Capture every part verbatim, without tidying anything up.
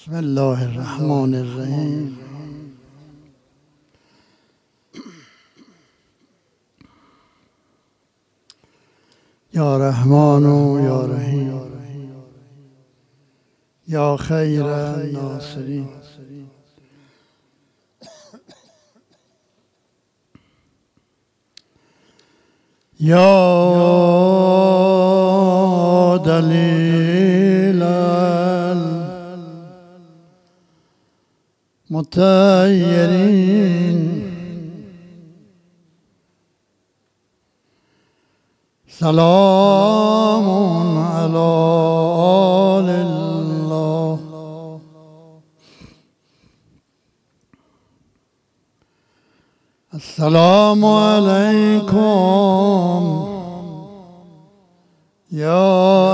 بسم الله الرحمن الرحیم. یا رحمان و یا رحیم یا خیر الناصرین. یا دلیل المطیرین، سلام علی آل الله. السلام علیکم یا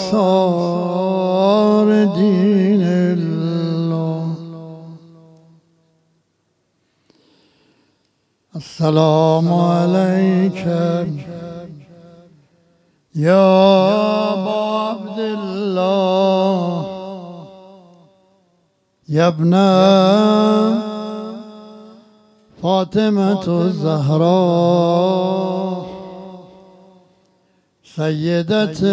انصار دین الله. السلام علیکم یا ابا عبدالله یا ابن فاطمة الزهراء سیدة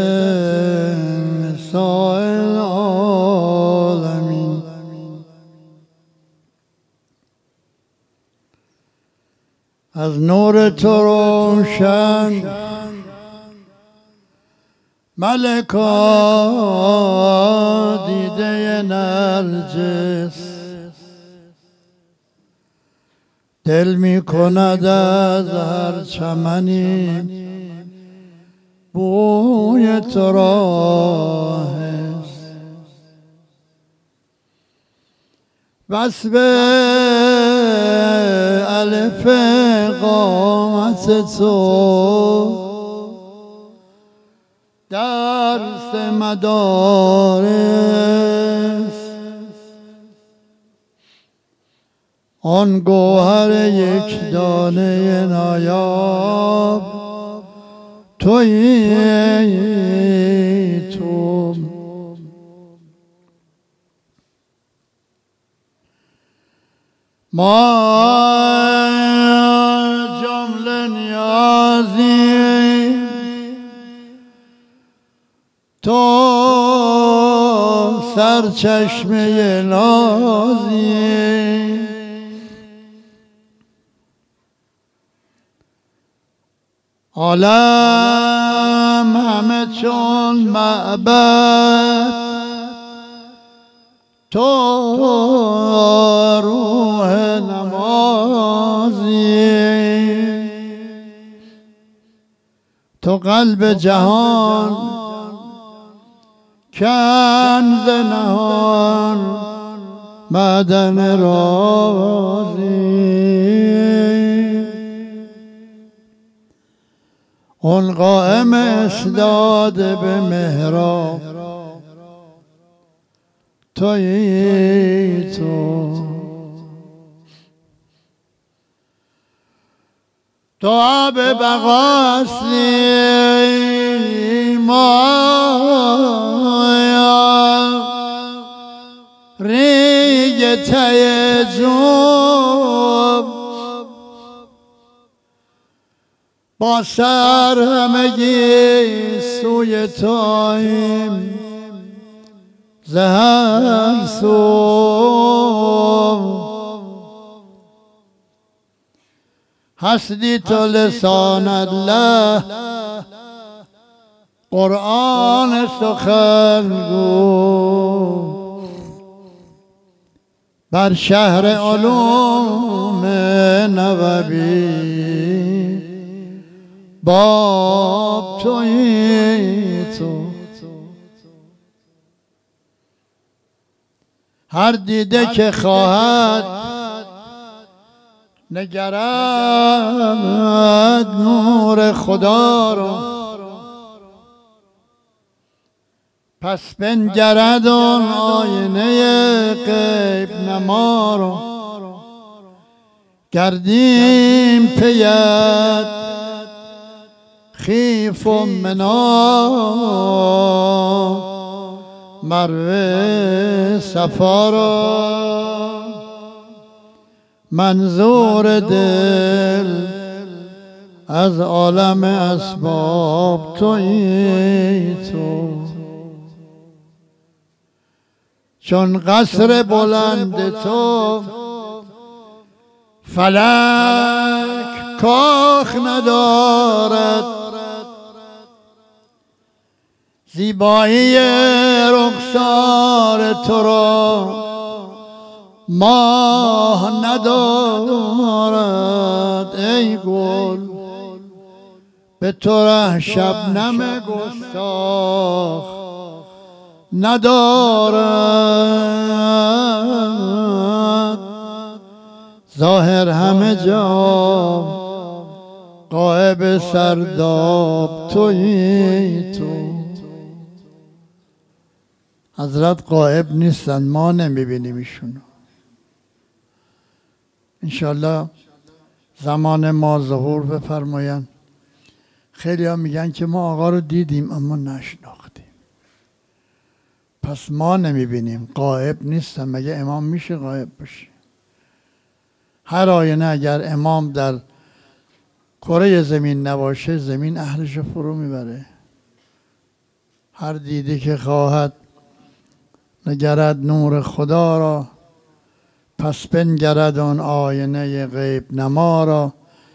نساء العالمین. از نور تو روشن ملکا دیده نرجس، دل می کند از هر چمنی بوی تو را حس. بس به الف قامت تو درس مدارس، آن گوهر یک دانه نایاب تویی تو. ما جمله نیازی تو، سرچشمه نازی عالم همه چون معبد، تو روح نمازی، تو قلب جهان کنز نهان معدن رازی، اون قائم اسداد به محراب تویی تو. تو آب بقا اصلی مایا، ریگ ته جوب با سر همگی سوی تویم زهر سو. هستی تو لسان الله، قرآن سخنگو بر شهر علوم نووی باب تویی تو. هر دیده که خواهد نگرد نور خدا رو، پس بنگرد اون آینه غیب نما رو. گردیم پیت خیف و منا، مروه صفا را منظور دل از عالم اسباب تویی تو. چون قصر بلند تو فلک کاخ ندارد، زیبایی رخسار تو را ماه ندارد. ای گل به تو ره شبنم گستاخ ندارد. ظاهر همه جا غایب سرداب تویی تو. حضرت غایب نیستن، ما نمیبینیم ایشونو. انشالله زمان ما ظهور بفرماین. خیلی ها میگن که ما آقا رو دیدیم اما نشناختیم. پس ما نمیبینیم، غایب نیستن. مگه امام میشه غایب باشه؟ هر آینه اگر امام در کره زمین نباشه زمین اهلش فرو میبره. هر دیده که خواهد نگرد نور خدا را، پس بنگرد آن آینه غیب نما را.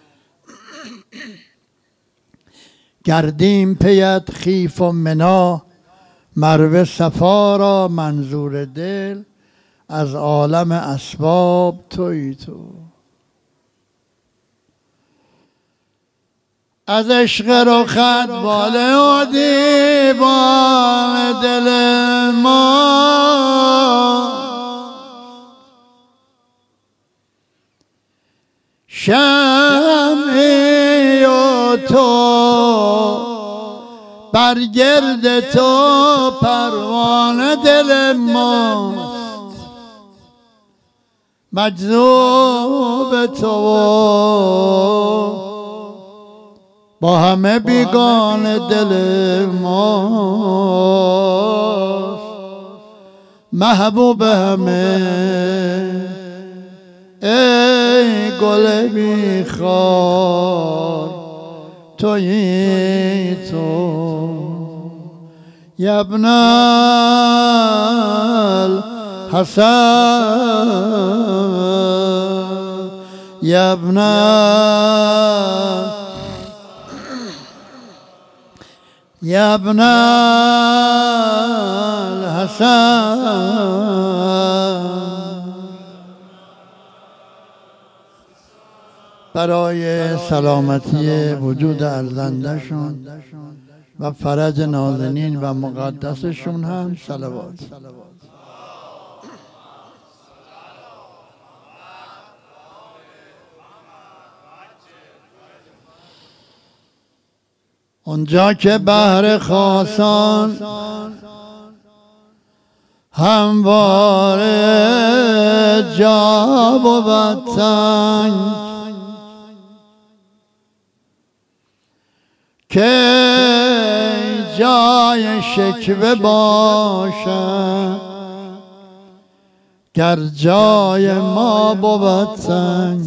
گردیم پیت خیف و منا، مروه صفا را منظور دل از عالم اسباب تویی تو. از عشق رخت باله و دیوان دل ما، شمعی و تو برگرد تو پروانه دل ماست. مجذوب تو با همه بیگان دل ماست. محبوب همه ای گل بیخار تویی تو. یبن الحسن یبن یبن الحسن. برای سلامتی وجود ارزنده‌شون و فرج نازنین و مقدسشون هم صلوات. اونجا که بحر خاصان همواره جا بود تنگ، که جای شکوه باشد گر جای ما بود تنگ.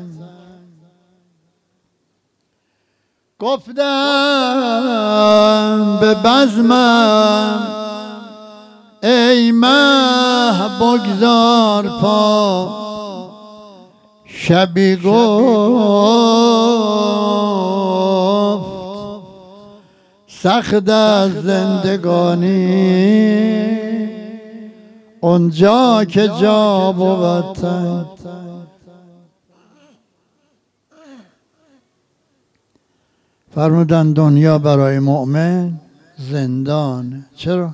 گفتم به بزمم ای مه بگذار پا، شبی گفت سخت از زندگانی اونجا که جا بود تنگ. فرمودن دنیا برای مؤمن زندان. چرا؟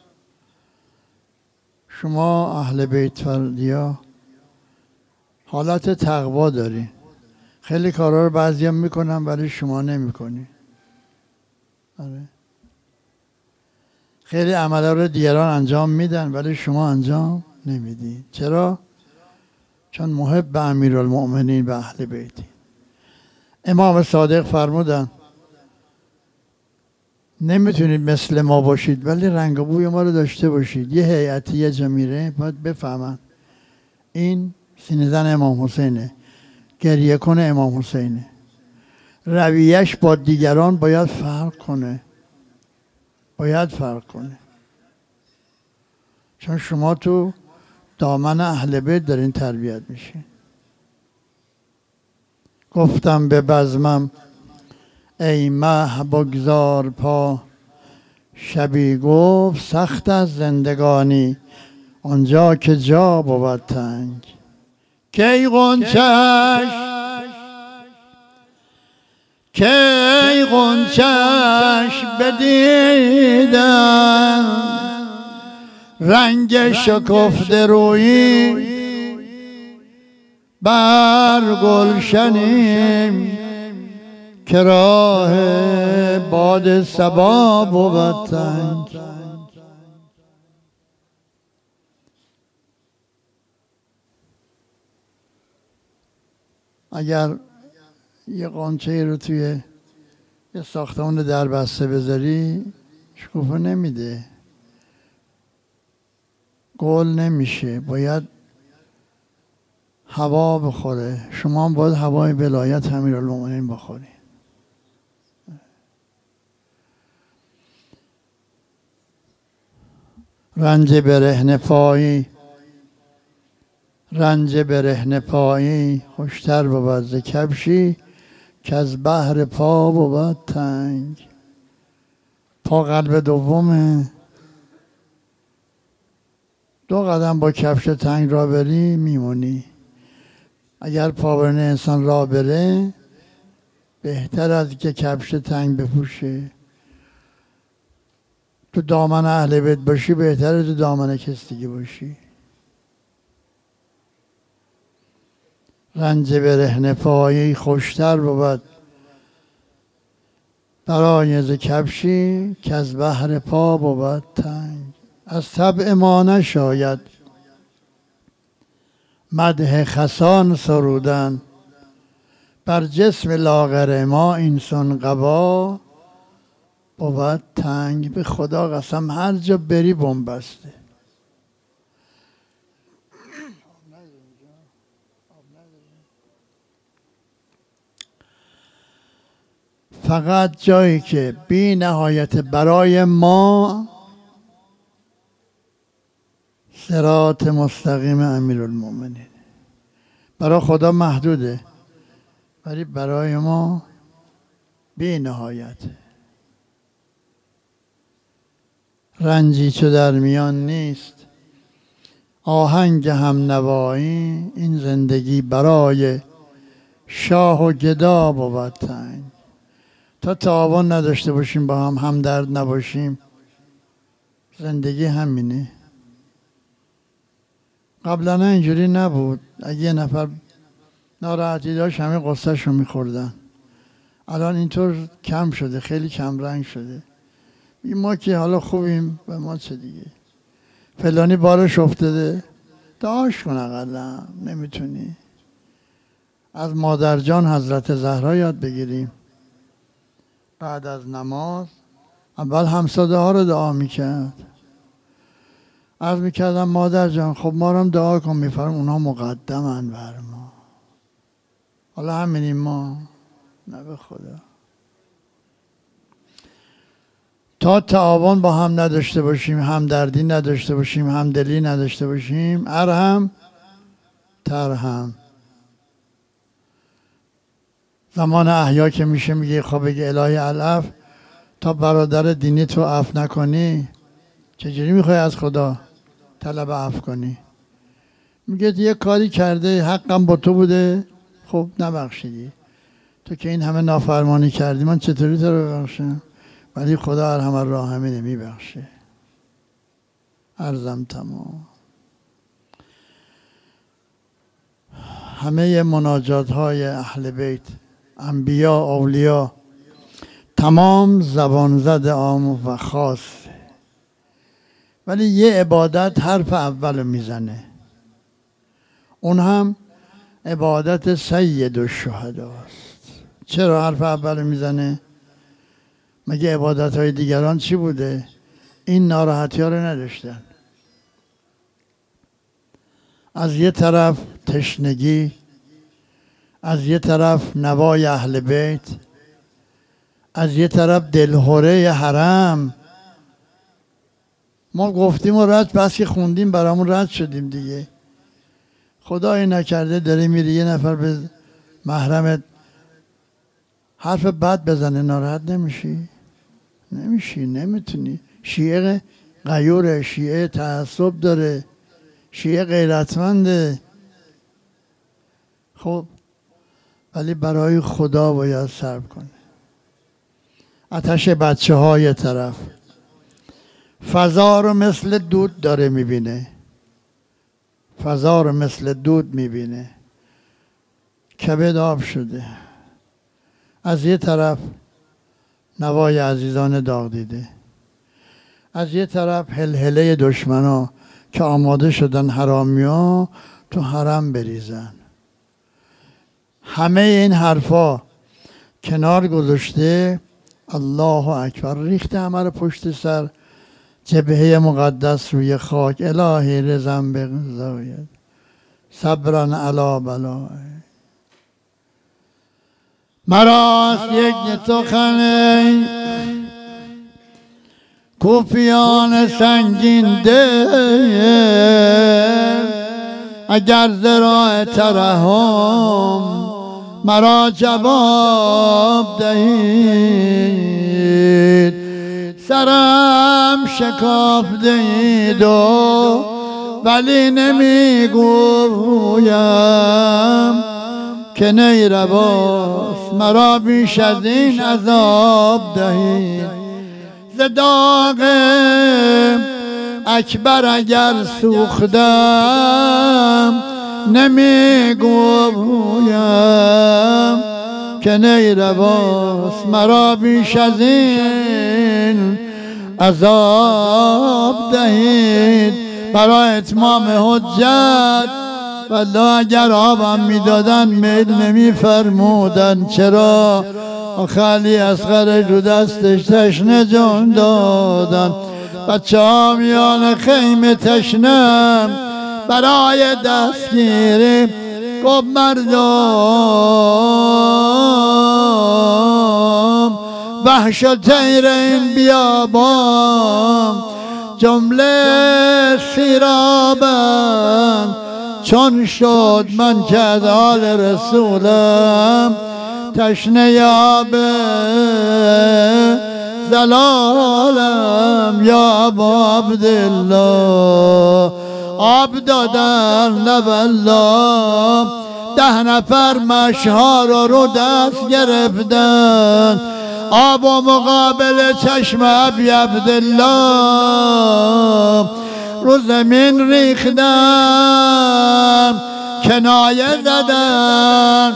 شما اهل بیت فردیا حالت تقوا داری، خیلی کارا رو بعضی هم میکنن ولی شما نمیکنی. آره. خیلی عملا رو دیگران انجام میدن ولی شما انجام نمیدی. چرا؟ چون محب امیرالمؤمنین و اهل بیتی. امام صادق فرمودن نمیتونید مثل ما باشید ولی رنگ و بوی ما رو داشته باشید. یه هیئتی یه جا میره باید بفهمن این سینه زن امام حسینه، گریه کنه امام حسینه، رویش با دیگران باید فرق کنه، باید فرق کنه. چون شما تو دامن اهل بیت دارین تربیت میشین. گفتم به بزمم ای مه بگذار پا، شبی گفت سخت از زندگانی آنجا که جا بود تنگ. کی غنچش کی غنچش بدیدم، رنگ شکفته رویی بر گلشنیم، که راه باد صبا بود تنگ. اگر یه قنچه رو توی یه ساختمان در بسته بذاری شکوفه نمیده، گل نمیشه، باید هوا بخوره. شما هم باید هوای ولایت امیرالمومنین بخوری. رنج برهنه پایی رنج برهنه پایی خوشتر بود ز کبشی، که از بحر پا بود تنگ. پا قلب دومه، دو قدم با کفش تنگ را بری میمونی. اگر پاورنه انسان را بره بهتر از که کفش تنگ بپوشه. تو دامن اهل بیت باشی بهتره تو دامن کس دیگه باشی. رنج برهنه پایی خوشتر بود برای ز کفشی، که از بحر پا بود تنگ. از طبع ما نشاید مدح خسان سرودن، بر جسم لاغر ما اینسان قبا بود تنگ. به خدا قسم هر جا بری بنبسته. فقط جایی که بی نهایت برای ما صراط مستقیم امیرالمومنین، برای خدا محدوده ولی برای ما بی نهایت. رنجی چو در میان نیست آهنگ هم نوایی، این زندگی برای شاه و گدا بود تنگ. تا تعاون نداشته باشیم با هم همدرد نباشیم زندگی همینه. قبلا اینجوری نبود. اگه یه نفر ناراحتی داشت همه قصهش رو میخوردن. الان اینطور کم شده، خیلی کم رنگ شده. ما که حالا خوبیم و ما چه دیگه، فلانی بارش افتاده دعاش کن، اقلا نمیتونی. از مادر جان حضرت زهرا یاد بگیریم. بعد از نماز اول همساده ها رو دعا میکرد. عرض میکردم مادر جان خب ما رو هم دعا کن. میفرم اونها مقدمن بر ما. حالا همینیم ما، نه به خدا. تا تعاون با هم نداشته باشیم، همدردی نداشته باشیم، همدلی نداشته باشیم، ارحم ترحم. زمان احیا که میشه میگه خب بگه الهی العف، تا برادر دینی تو عفو نکنی چجوری میخوای از خدا طلب عفو کنی؟ میگه یه کاری کرده حقم با تو بوده خب نبخشیدی، تو که این همه نافرمانی کردی من چطوری تو رو ببخشم؟ ولی خدا ارحم الراحمینه میبخشه. عرضم تمام. همه مناجات های اهل بیت، انبیا، اولیا، تمام زبان زد عام و خاص، ولی یه عبادت حرف اول میزنه، اون هم عبادت سید الشهداست. چرا حرف اول میزنه؟ مگه عبادت های دیگران چی بوده؟ این ناراحتی ها رو نداشتن. از یه طرف تشنگی، از یه طرف نوای اهل بیت، از یه طرف دلهوره حرم. ما گفتیم و رد بس که خوندیم برامون رد شدیم دیگه. خدایی نکرده داری میری یه نفر به محرمت حرف بد بزنه، ناراحت نمیشی؟ نمیشی، نمیتونی. شیعه غیوره، شیعه تعصب داره، شیعه غیرتمنده. خب ولی برای خدا باید صبر کنه. آتش بچه های طرف فضا رو مثل دود داره میبینه، فضا رو مثل دود میبینه، کبد آب شده. از یه طرف نوای عزیزان داغ دیده، از یه طرف هلهله دشمنا که آماده شدن حرامیا تو حرم بریزن. همه این حرفا کنار گذاشته، الله اکبر ریخته همه رو پشت سر، جبهه مقدس روی خاک. الهی رزم به قضایت صبرن علا بلا. مراست یک سخن کوفیان سنگین دل، اگر ذراع ترحم مرا جواب دهید. سرم شکافته اید و ولی نمیگویم که نی رواست مرا بیش از این عذاب دهید. ز داغ اکبر اگر سوختم نمیگویم که نی رواست مرا بیش از این عذاب دهید. برای اتمام حجت والله اگر آبم میدادن میل نمیفرمودن. چرا؟ خالی اصغر رو دستش تشنه جان دادن. بچه ها میان خیمه تشنم برای دستگیری گفت مردم وحش و تیر این بیابان جمله سیرابم. چون شد من که از آل رسولم تشنه یاب زلالم. یا ابا عبدالله آب دادن لبالله. ده نفر مشها رو رو دست گرفتن، آب و مقابل چشم ابی عبدالله رو زمین ریختن، کنایه زدن.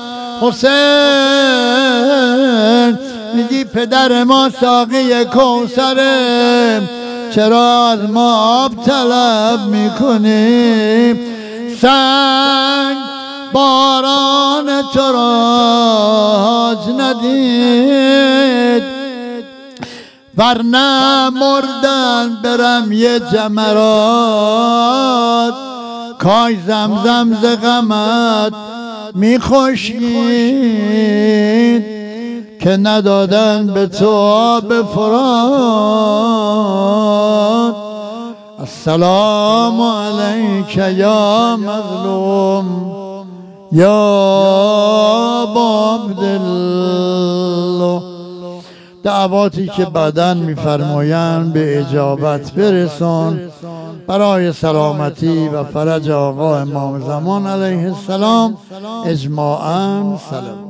حسین میگی پدر ما ساقی کوثره، چرا از ما آب طلب میکنی؟ سنگ باران تو را ندید، ورنه مردن برم یه جمرات. کاش زمزم ز غمت میخوشید که ندادن به تو آب فرات. السلام علیک یا مظلوم یا ابا عبدالله. دعواتی که بعداً میفرمایند به اجابت برسان برای سلامتی و فرج آقا امام زمان علیه السلام. اجماعاً سلام.